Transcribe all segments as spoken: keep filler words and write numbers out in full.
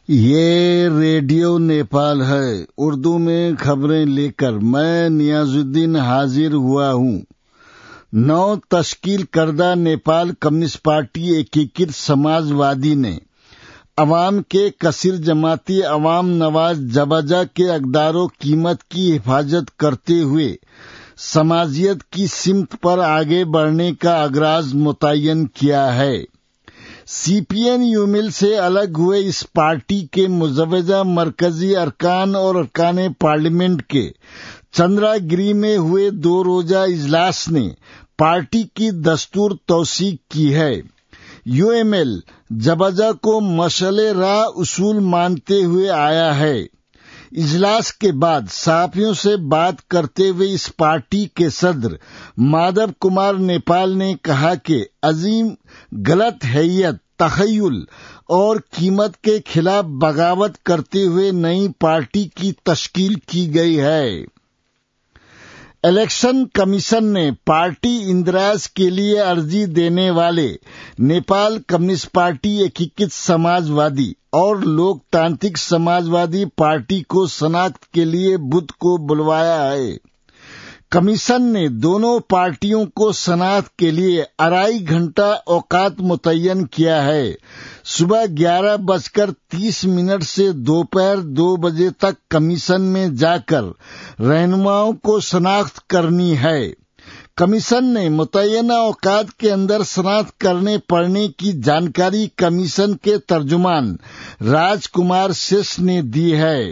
ये रेडियो नेपाल है। उर्दू में खबरें लेकर मैं नियाजुद्दीन हाजिर हुआ हूँ। नौ तश्कील करदा नेपाल कम्युनिस्ट पार्टी एकीकृत समाजवादी ने अवाम के कसीर जमाती अवाम नवाज जबजा के अकदारो कीमत की हिफाजत करते हुए समाजियत की सिमत पर आगे बढ़ने का अगराज मुतय्यन किया है। सीपीएन यूमिल से अलग हुए इस पार्टी के मुजव्वजा मरकजी अरकान और अरकान पार्लियामेंट के चंद्रागिरी में हुए दो रोजा इजलास ने पार्टी की दस्तूर तौसीक की है। यूएमएल जबजा को मशले राह उसूल मानते हुए आया है। इजलास के बाद सहाफियों से बात करते हुए इस पार्टी के सदर माधव कुमार नेपाल ने कहा कि अजीम गलत हैयत, तखय्युल और कीमत के खिलाफ बगावत करते हुए नई पार्टी की तश्कील की गई है। इलेक्शन कमीशन ने पार्टी इंदिराज के लिए अर्जी देने वाले नेपाल कम्युनिस्ट पार्टी एकीकृत समाजवादी और लोकतांत्रिक समाजवादी पार्टी को शनाख्त के लिए बुध को बुलवाया है। कमीशन ने दोनों पार्टियों को शनाख्त के लिए अढ़ाई घंटा औकात मुतय्यन किया है। सुबह ग्यारह बजकर तीस मिनट से दोपहर दो बजे तक कमीशन में जाकर रहनुमाओं को शनाख्त करनी है। कमीशन ने मुतय्यना औकात के अंदर शनाख्त करने पड़ने की जानकारी कमीशन के तर्जुमान राजकुमार शेष ने दी है।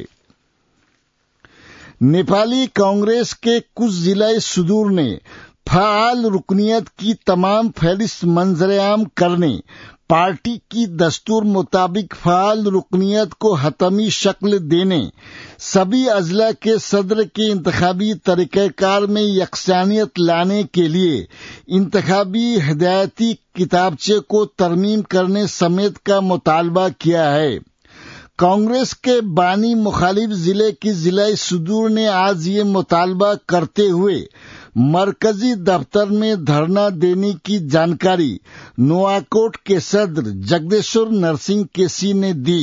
नेपाली कांग्रेस के कुछ जिला सुदूर ने फाल रुकनियत की तमाम फहरिस्त मंजरेआम करने, पार्टी की दस्तूर मुताबिक फाल रुकनियत को हतमी शक्ल देने, सभी अजला के सदर के इंतखाबी तरीक़ेकार में यकसानियत लाने के लिए इंतखाबी हिदायती किताबचे को तरमीम करने समेत का मुतालबा किया है। कांग्रेस के बानी मुखालिफ जिले की जिला सुदूर ने आज ये मुतालबा करते हुए मरकजी दफ्तर में धरना देने की जानकारी नोआकोट के सदर जगदेश्वर नरसिंह केसी ने दी।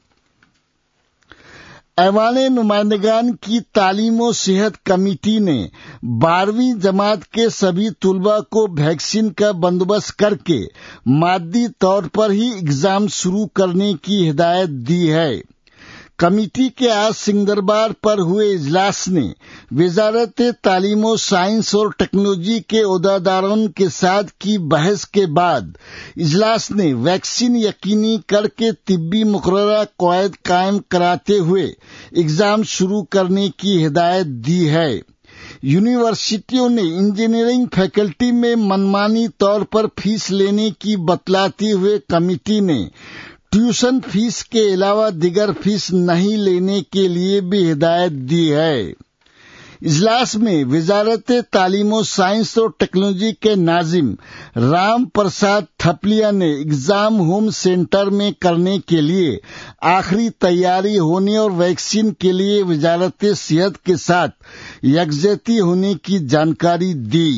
ऐवाने नुमाइंदगान की तालीम और सेहत कमेटी ने बारहवीं जमात के सभी तुलबा को वैक्सीन का बंदोबस्त करके मादी तौर पर ही एग्जाम शुरू करने की हिदायत दी है। कमेटी के आज सिंगदरबार पर हुए इजलास ने वजारत तालीम और साइंस और टेक्नोलॉजी के ओहदेदारों के साथ की बहस के बाद इजलास ने वैक्सीन यकीनी करके तिब्बी मुकर्ररा कवायद कायम कराते हुए एग्जाम शुरू करने की हिदायत दी है। यूनिवर्सिटियों ने इंजीनियरिंग फैकल्टी में मनमानी तौर पर फीस लेने की बतलाते हुए कमेटी ने ट्यूशन फीस के अलावा दिगर फीस नहीं लेने के लिए भी हिदायत दी है। इजलास में वजारत तालीम और साइंस और टेक्नोलॉजी के नाजिम राम प्रसाद थपलिया ने एग्जाम होम सेंटर में करने के लिए आखिरी तैयारी होने और वैक्सीन के लिए वजारत सेहत के साथ यकजहती होने की जानकारी दी।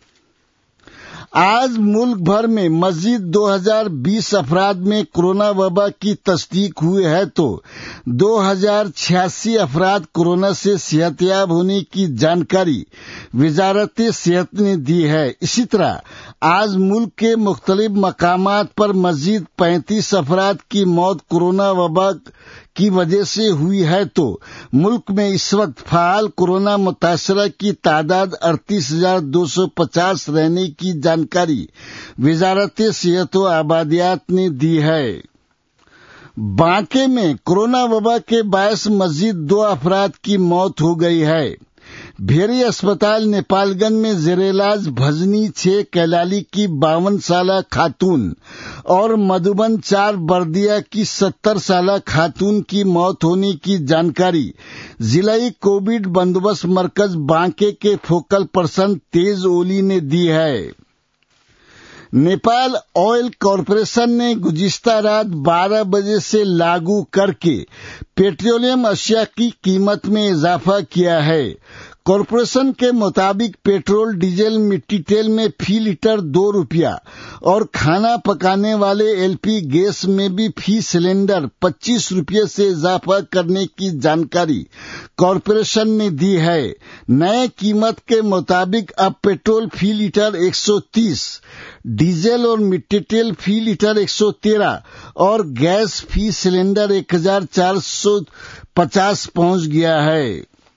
आज मुल्क भर में मजीद दो हज़ार बीस अफराद में कोरोना वबा की तस्दीक हुई है तो दो हज़ार छियासी अफराद कोरोना से सेहतयाब होने की जानकारी वजारत सेहत ने दी है। इसी तरह आज मुल्क के मुख्तलिफ मकामात पर मजीद पैंतीस अफराद की मौत कोरोना वबा की वजह से हुई है तो मुल्क में इस वक्त फाल कोरोना मुतासरा की तादाद अड़तीस हजार दो सौ पचास रहने की जानकारी वजारत सेहत व आबादियात ने दी है। बांके में कोरोना वबा के बायस मजीद दो अफराद की मौत हो गई है। भेरी अस्पताल नेपालगंज में जेरेलाज भजनी छह कैलाली की बावन साला खातून और मधुबन चार बर्दिया की सत्तर साला खातून की मौत होने की जानकारी जिलाई कोविड बंदोबस्त मरकज बांके के फोकल पर्सन तेज ओली ने दी है। नेपाल ऑयल कॉरपोरेशन ने गुज़िश्ता रात बारह बजे से लागू करके पेट्रोलियम अशिया की कीमत में इजाफा किया है। कॉरपोरेशन के मुताबिक पेट्रोल डीजल मिट्टी तेल में फी लीटर दो रुपया और खाना पकाने वाले एलपी गैस में भी फी सिलेंडर पच्चीस रुपये से इजाफा करने की जानकारी कॉरपोरेशन ने दी है। नए कीमत के मुताबिक अब पेट्रोल फी लीटर एक सौ तीस, डीजल और मिट्टी तेल फी लीटर एक सौ तेरह और गैस फी सिलेंडर एक हजार चार सौ पचास पहुंच गया है।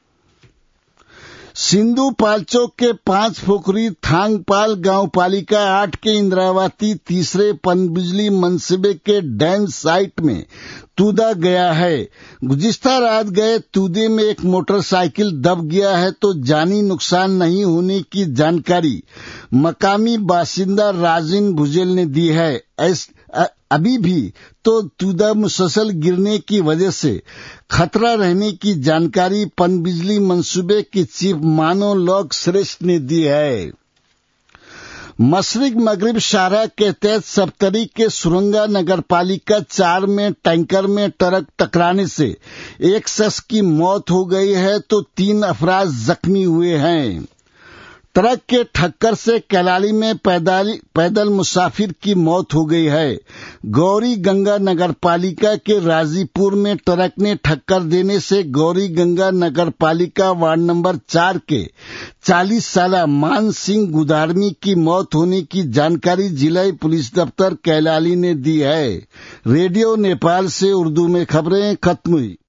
सिंधु पाल्चोक के पांच पोखरी थांगपाल गांव पालिका आठ के इंद्रावती तीसरे पनबिजली मनसूबे के डैम साइट में तूदा गया है। गुज़िश्ता रात गए तूदे में एक मोटरसाइकिल दब गया है तो जानी नुकसान नहीं होने की जानकारी मकामी बासिंदा राजिन भुजेल ने दी है। ऐस, अ, अभी भी तो तूदा मुसलसल गिरने की वजह से खतरा रहने की जानकारी पनबिजली मंसूबे के चीफ मानो लॉक श्रेष्ठ ने दी है। मशरिक मगरिब शाहरा के तहत सप्तरी के सुरंगा नगर पालिका चार में टैंकर में ट्रक टकराने से एक शख्स की मौत हो गई है तो तीन अफराद जख्मी हुए हैं। ट्रक के ठक्कर से कैलाली में पैदल पैदल मुसाफिर की मौत हो गई है। गौरी गंगा नगर पालिका के राजीपुर में ट्रक ने ठक्कर देने से गौरी गंगा नगर पालिका वार्ड नंबर चार के चालीस साला मान सिंह गुदारमी की मौत होने की जानकारी जिला पुलिस दफ्तर कैलाली ने दी है। रेडियो नेपाल से उर्दू में खबरें खत्म हुई।